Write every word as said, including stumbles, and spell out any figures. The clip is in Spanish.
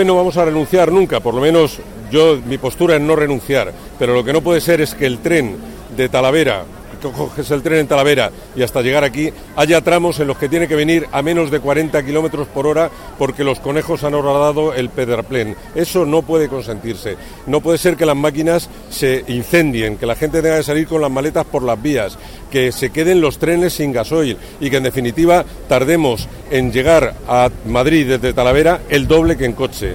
AVE no vamos a renunciar nunca, por lo menos yo, mi postura es no renunciar, pero lo que no puede ser es que el tren de Talavera, que coges el tren en Talavera y hasta llegar aquí, haya tramos en los que tiene que venir a menos de cuarenta kilómetros por hora porque los conejos han horadado el pedaplén. Eso no puede consentirse. No puede ser que las máquinas se incendien, que la gente tenga que salir con las maletas por las vías, que se queden los trenes sin gasoil y que en definitiva tardemos en llegar a Madrid desde Talavera el doble que en coche.